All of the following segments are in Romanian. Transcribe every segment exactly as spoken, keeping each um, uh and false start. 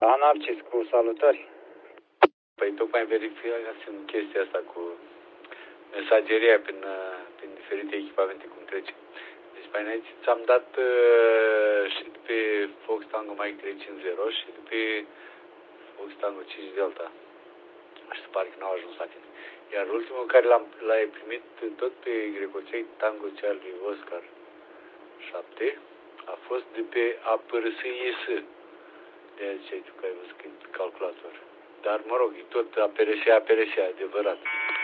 Da, Narcis, cu salutări. Păi tocmai verificați chestia asta cu mesageria prin, prin diferite echipamente cum trece. Deci pe aici ți-am dat uh, și pe Fox Tango Mike trei cinci zero și pe Fox Tango cinci Delta. Și se pare că n-au ajuns la tine. Iar ultimul care l-am, l-ai primit tot pe Y trei Tango Charlie Oscar șapte a fost de pe A P R S I S. De-aia ziceai tu că ai văzut calculator. Dar, mă rog, e tot A P R S I, A P R S I, adevărat.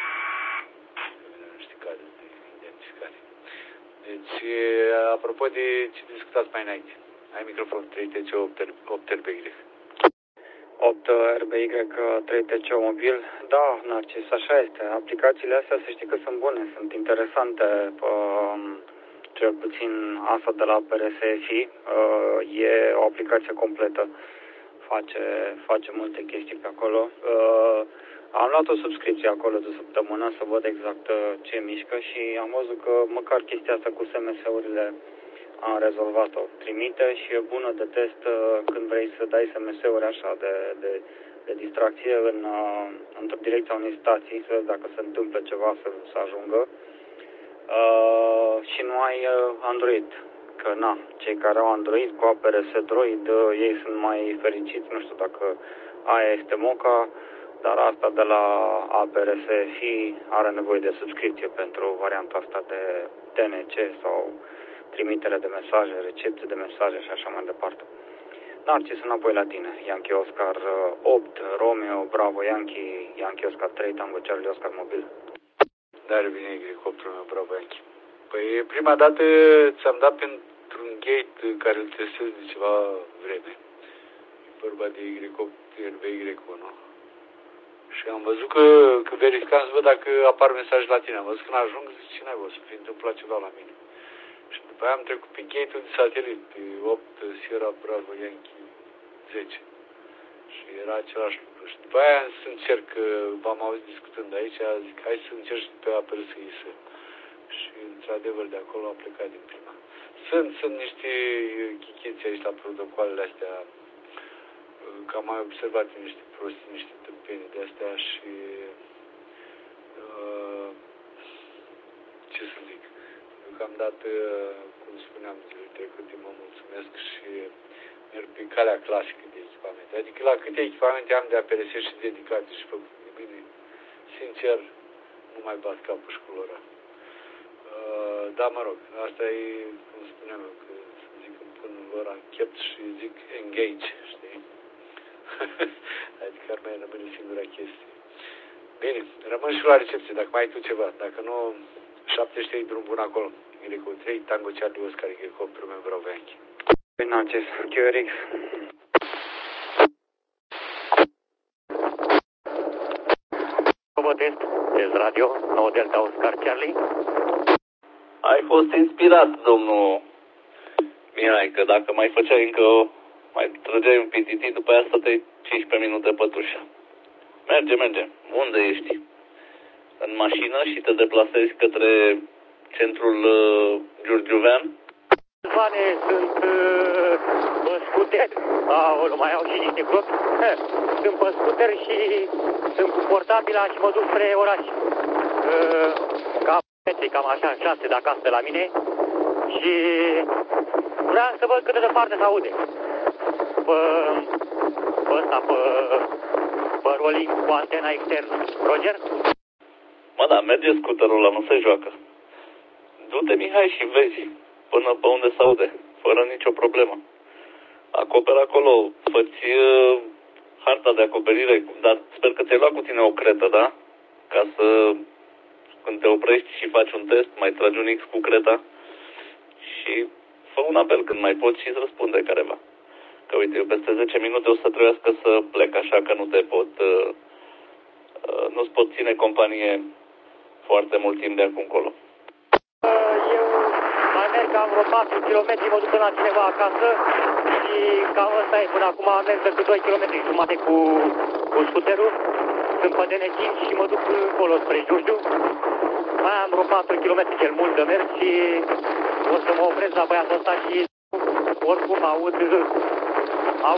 Nu știu care de identificare. Deci, apropo de ce discutați mai înainte, ai microfon trei T C opt R B Y. opt R B Y trei T C mobil. Da, Narcis, așa este. Aplicațiile astea, să știi că sunt bune, sunt interesante. Cel puțin asta de la A P R S F I e o aplicație completă. Face, face multe chestii pe acolo. Uh, am luat o subscripție acolo de săptămână să văd exact ce mișcă și am văzut că măcar chestia asta cu S M S-urile am rezolvat-o. Trimite și e bună de test uh, când vrei să dai S M S-uri așa de, de, de distracție în, uh, într-o direcția unei stații, să vezi dacă se întâmplă ceva să, să ajungă. Uh, și nu ai uh, Android. Că na, cei care au Android cu A P R S Droid, ei sunt mai fericiți, nu știu dacă aia este moca, dar asta de la A P R S F I are nevoie de subscripție pentru varianta asta de T N C sau trimitere de mesaje, recepție de mesaje și așa mai departe. Narcis, înapoi la tine. Yankee Oscar opt, Romeo, Bravo Yankee, Yankee Oscar trei, Tango Charlie Oscar mobil. Dar vine helicopterul meu, Bravo Yankee. Păi prima dată ți-am dat pentru un gate care îl testez de ceva vreme. E vorba de helicopter B Y unu. Și am văzut că, că verificam să văd dacă apar mesaje la tine. Am văzut când ajung, zic, ce n-ai văzut, să fi întâmplat ceva la mine. Și după aia am trecut pe gate-ul de satelit, pe opt Sierra Bravo Yankee zece. Și era același lucru. Și după aia să încerc, v-am auzit discutând aici, zic, hai să încerc și pe A P R S I S. Și într-adevăr de acolo am plecat din prima. Sunt, sunt niște chichiți aici la protocoalele astea, că am mai observat niște prostii, niște tâmpenii de astea și uh, ce să zic, deocamdată, cum spuneam zilele trecute, mă mulțumesc și merg pe calea clasică de echipamente. Adică la câte echipamente am de A P R S și dedicate și făcute de bine, sincer, nu mai bat capul și cu lor. Uh, da, mă rog, asta e, cum spuneam eu, că să zic, îmi pun lor anchept și zic engage, știi? Adică ar mai rămâne singura chestie. Bine, rămân și la recepție, dacă mai ai tu ceva. Dacă nu, șaptezeci și trei drum bun acolo. Y trei, Tango Charlie Oscar, helicopterul meu, Bravo Yankee. Bine, Narcis, Q R X. Test, test radio, nouă Delta Oscar Charlie. Ai fost inspirat, domnul Mihai, că dacă mai făceai încă, mai trăgeai un P T T, după aia stăteai cincisprezece minute pătușa. Merge, merge. Unde ești? În mașină și te deplasezi către centrul uh, Giurgiuvean? Vane, sunt uh, pe scooter. Aoleu, mai au și niște gropi. Sunt pe scooter și sunt cu portabila și mă duc spre oraș. Uh, cam, cam așa, șase de acasă la mine. Și vreau să văd cât de departe se aude. Pe, pe ăsta, pe, pe rolling cu antena externă. Roger? Mă, da, merge scooterul ăla, nu se joacă. Du-te, Mihai, și vezi până pe unde se aude, fără nicio problemă. Acoperă acolo, fă-ți uh, harta de acoperire, dar sper că ți-ai luat cu tine o cretă, da? Ca să, când te oprești și faci un test, mai tragi un X cu creta și fă un apel când mai poți și îți răspunde careva. Că uite, eu peste zece minute o să trebuiască să plec, așa că nu te pot, uh, uh, nu-ți pot ține companie foarte mult timp de acum încolo. Eu mai merg cam vreo patru kilometri, mă duc până la cineva acasă și cam ăsta e până acum, am mers decât doi kilometri jumate cu, cu scooterul. Sunt pe D N cinci și mă duc încolo spre Giurgiu. Mai am vreo patru kilometri cel mult de mers și o să mă opresc la băiatul ăsta și oricum aud, aud eu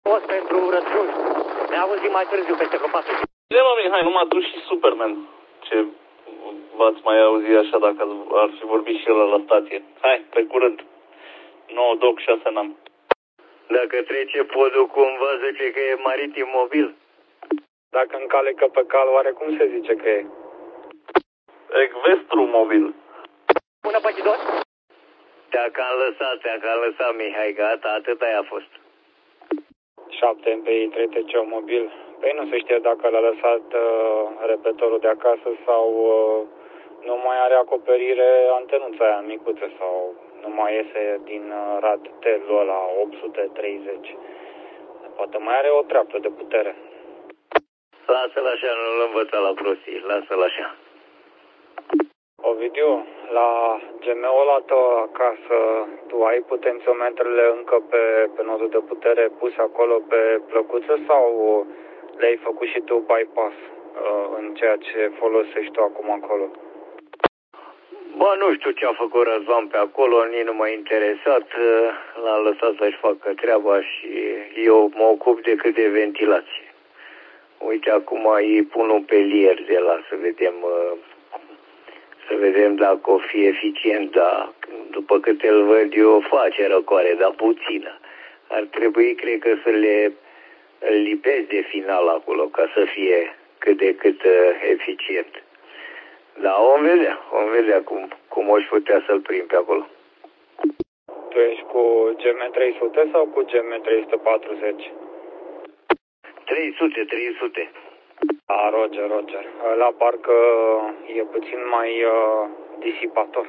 Fost pentru răspuns. Ne auzim mai târziu peste vreo patru. Bine, mă, Mihai, numai tu și Superman. Ce v-ați mai auzit așa dacă ar fi vorbit și el la stație. Hai, pe curând. nouă doc, șase n-am. Dacă trece podul cumva zice că e maritim mobil. Dacă încalecă pe cal, oare cum se zice că e? Ecvestru mobil. Bună, păcitor? Te-a cam lăsat, te-a cam lăsat, Mihai, gata, atât aia a fost. șapte M P I, trei T C mobil. Păi nu se știe dacă l-a lăsat uh, repetorul de acasă sau uh, nu mai are acoperire antenuța aia micuță sau nu mai iese din uh, rad telul ăla opt sute treizeci. Poate mai are o treaptă de putere. Lasă-l așa, nu-l învăța la prostii, lasă-l așa. Ovidiu, la G M-ul ăla tău acasă, tu ai potențiometrele încă pe, pe nodul de putere puse acolo pe plăcuță sau le-ai făcut și tu bypass uh, în ceea ce folosești tu acum acolo? Bă, nu știu ce a făcut Răzvan pe acolo, nici nu m-a interesat, l-a lăsat să-și facă treaba și eu mă ocup decât de ventilație. Uite, acum îi pun un pelier de la să vedem, să vedem dacă o fi eficient, dar după cât îl văd eu face răcoare, dar puțină. Ar trebui, cred că, să le lipesc de final acolo, ca să fie cât de cât eficient. Da, vom vedea, vom vedea cum, cum o-și putea să-l prind pe acolo. Tu ești cu G M trei sute sau cu G M trei sute patruzeci? trei sute, trei sute. A, Roger, Roger. Ăla parcă e puțin mai uh, disipator.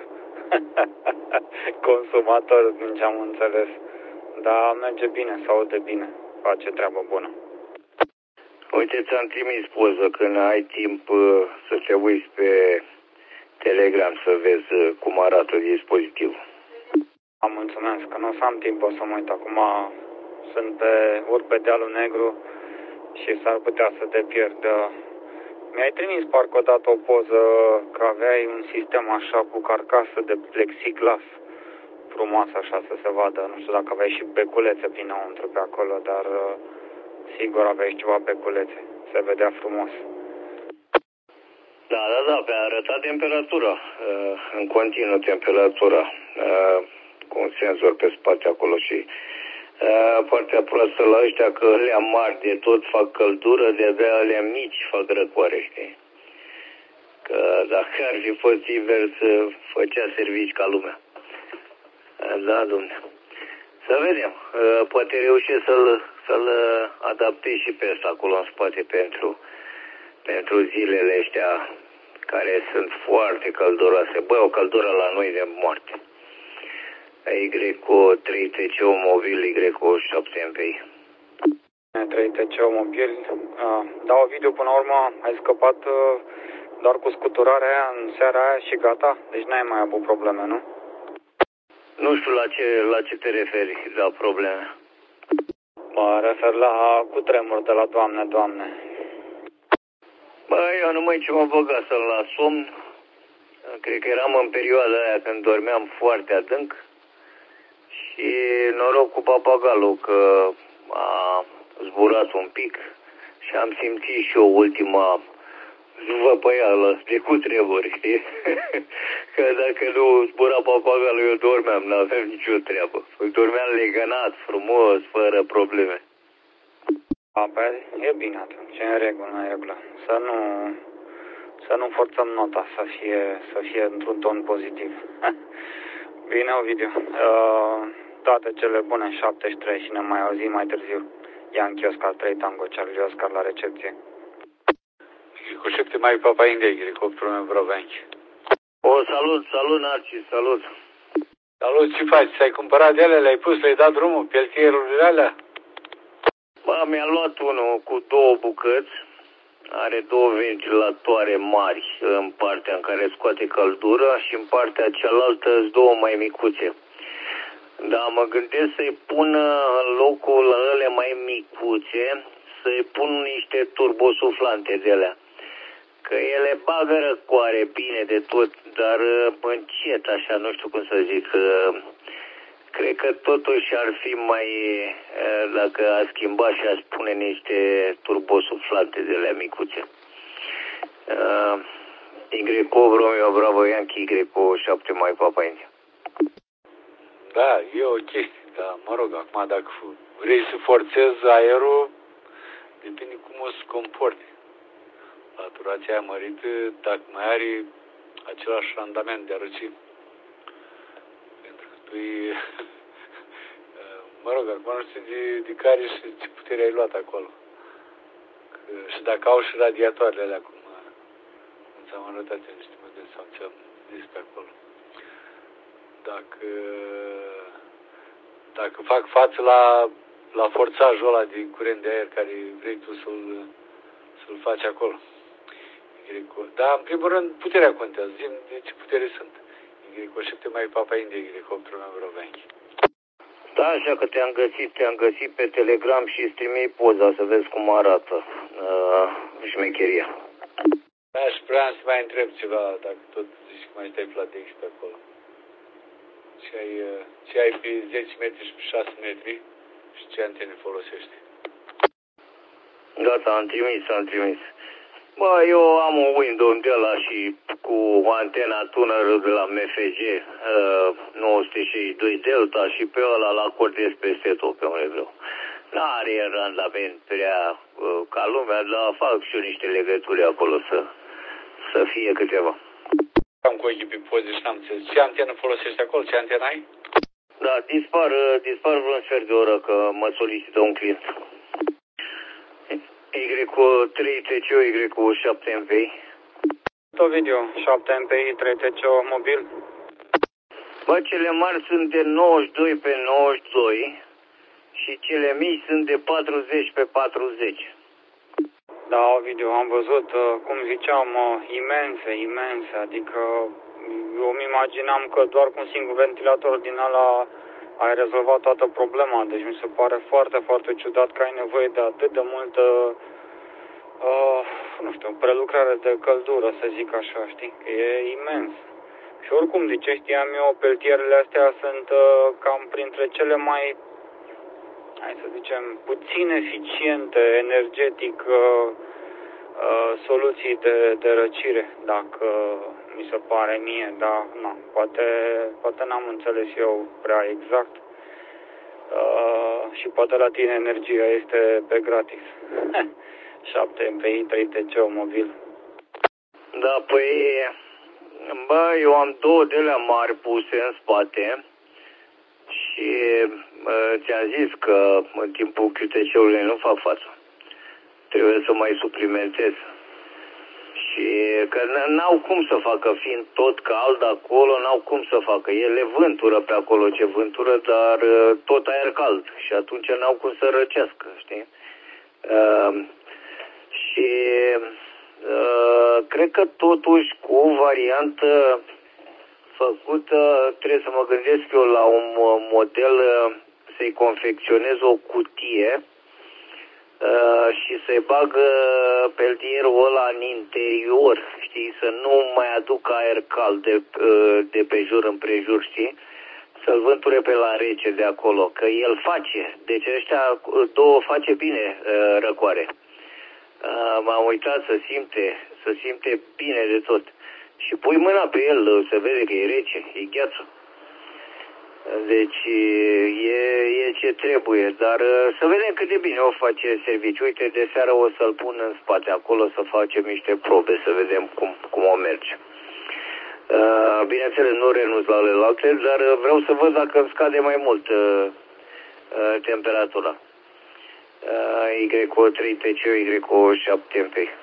Consumator, din ce am înțeles. Dar merge bine, se aude bine. Face treabă bună. Uite, ți-am trimis poză când ai timp uh, să te uiți pe Telegram să vezi uh, cum arată dispozitivul. Am mulțumesc, că nu o să am timp, o să mă uit. Acum sunt pe, urc pe dealul negru și s-ar putea să te pierd. Mi-ai trimis parcă odată o poză că aveai un sistem așa cu carcasă de plexiglas frumoasă așa să se vadă. Nu știu dacă aveai și beculețe prinăuntru pe acolo, dar sigur aveai ceva beculețe. Se vedea frumos. Da, da, da, pe a arătat temperatura, în continuu temperatura, cu un senzor pe spate acolo și partea proastă la ăștia că alea mari de tot fac căldură, de-abia alea mici fac răcoare, știi? Că dacă ar fi fost invers, făcea servici ca lumea. Da, domne. Să vedem. Poate reușesc să-l să-l adaptez și pe ăsta acolo în spate pentru, pentru zilele astea care sunt foarte călduroase. Băi, o căldură la noi de moarte. Y cu trei T C mobil, Y cu șapte M P I. trei T C mobil. Da, Ovidiu, până la urmă ai scăpat doar cu scuturarea aia în seara aia și gata? Deci n-ai mai avut probleme, nu? Nu știu la ce, la ce te referi, la probleme. Mă refer la cutremur de la Doamne, Doamne. Băi, eu numai ce mă băga să-l la somn. Cred că eram în perioada aia când dormeam foarte adânc. Și noroc cu papagalul că a zburat un pic și am simțit și eu ultima văpăială de cutremur, știi? Că dacă nu zbura papagalul, eu dormeam, n-aveam nicio treabă. Dormeam legănat, frumos, fără probleme. A, pe, e bine atunci, e în regulă, în regulă. Să nu, să nu forțăm nota să fie, să fie într-un ton pozitiv. Bine, Ovidiu. Uh, toate cele bune, șaptezeci și trei și ne mai auzim mai târziu. Yankee Oscar trei Tango Charlie Oscar la recepție. Cu șapte mai papa India, helicopterul meu Brăvenchi. O, salut, salut, Narcis, salut. Salut, ce faci? Ți-ai cumpărat de ele? Le-ai pus, le-ai dat drumul, peltierurile alea? Bă, mi-am luat unul cu două bucăți. Are două ventilatoare mari în partea în care scoate căldură și în partea cealaltă două mai micuțe. Da, mă gândesc să-i pun în locul ăle mai micuțe, să-i pun niște turbosuflante de alea. Că ele bagă răcoare bine de tot, dar încet așa, nu știu cum să zic, cred că totuși ar fi mai, dacă a schimba și a pune niște turbosuflante de alea micuțe. Y opt Romeo Bravo Yankee, Y șapte mai Papa India. Da, e o chestie, dar mă rog, acum dacă vrei să forțezi aerul, depinde cum o să comporte. La turația mărită, dacă mai are același randament de a răci. Pentru că tu e... mă rog, acum nu știu de, de care și ce putere ai luat acolo. Că, și dacă au și radiatoarele alea, cum, cum ți-am arătat eu niște modele sau ți-am zis pe acolo. Dacă, dacă fac față la, la forțajul ăla de curent de aer care vrei tu să-l, să-l faci acolo. Dar, în primul rând, puterea contează. Zi-mi de ce putere sunt. Y șapte mai Papa India, Y opt Romeo Yankee. Da, așa că te-am găsit, te-am găsit pe Telegram și îți trimei poza să vezi cum arată uh, șmecheria. Da, și vreau să mai întreb ceva, dacă tot zici că mai stai Flatex pe acolo. Ce ai, ce ai pe zece metri și pe șase metri și ce antene folosești? Gata, am trimis, am trimis. Bă, eu am un Windows de ăla și cu antena tuner de la M F G uh, nouă sute șaizeci și doi Delta și pe ăla la acordez peste tot pe unde vreau. N-are randament prea uh, ca lumea, dar fac și eu niște legături acolo să, să fie câteva. Am cu ochii pe poze și n-am înțeles. Ce antenă folosești acolo? Ce antenă ai? Da, dispar, dispar vreun sfert de oră că mă solicită un client. Y trei T C O, Y șapte M P I. Ovidiu, șapte M P I, trei T C O mobil. Bă, cele mari sunt de nouăzeci și doi pe nouăzeci și doi și cele mici sunt de patruzeci pe patruzeci. Da, Ovidiu, am văzut, cum ziceam, imense, imense, adică eu îmi imaginam că doar cu un singur ventilator din ăla ai rezolvat toată problema, deci mi se pare foarte, foarte ciudat că ai nevoie de atât de multă, uh, nu știu, prelucrare de căldură, să zic așa, știi, că e imens. Și oricum, de ce știam eu, peltierele astea sunt uh, cam printre cele mai, hai să zicem, puțin eficiente, energetic, uh, uh, soluții de, de răcire, dacă mi se pare mie, dar na, poate, poate n-am înțeles eu prea exact. Uh, și poate la tine energia este pe gratis. șapte M P I, trei T C O mobil. Da, păi, bă, eu am două de alea mari puse în spate și uh, ți-am zis că în timpul Q T C-ului nu fac față. Trebuie să mai suplimentez. Și că n-au cum să facă, fiind tot cald acolo, n-au cum să facă. Ele vântură pe acolo ce vântură, dar tot aer cald și atunci n-au cum să răcească, știi? Uh, și uh, cred că totuși cu o variantă făcută, trebuie să mă gândesc eu la un model, să-i confecționez o cutie Uh, și să-i bagă peltierul ăla în interior, știi, să nu mai aducă aer cald de, uh, de pe jur împrejur, știi, să-l vânture pe la rece de acolo, că el face, deci ăștia două face bine uh, răcoare. Uh, m-am uitat să simte, să simte bine de tot. Și pui mâna pe el, se vede că e rece, e gheață. Deci e, e ce trebuie, dar să vedem cât de bine o face serviciu. Uite, de seară o să-l pun în spate acolo să facem niște probe, să vedem cum, cum o merge. Uh, bineînțeles, nu renunț la celelalte, dar vreau să văd dacă îmi scade mai mult uh, uh, temperatura. Uh, Y trei T C O, Y șapte M P I.